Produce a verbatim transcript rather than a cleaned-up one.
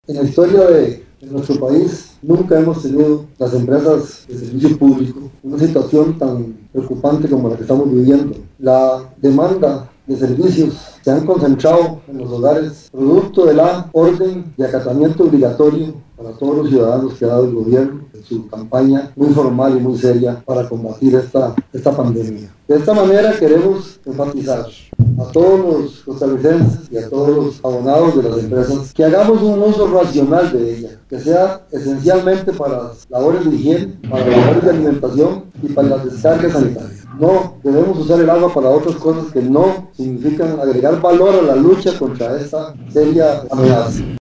En la historia de, de nuestro país nunca hemos tenido las empresas de servicio público una situación tan preocupante como la que estamos viviendo. La demanda de servicios se han concentrado en los hogares producto de la orden de acatamiento obligatorio para todos los ciudadanos que ha dado el gobierno en su campaña muy formal y muy seria para combatir esta, esta pandemia. De esta manera queremos enfatizar a todos los costarricenses y a todos los abonados de las empresas que hagamos un uso racional de ella, que sea esencialmente para las labores de higiene, para las labores de alimentación y para las descargas sanitarias. No debemos usar el agua para otras cosas que no significan agregar valor a la lucha contra esta seria amenaza.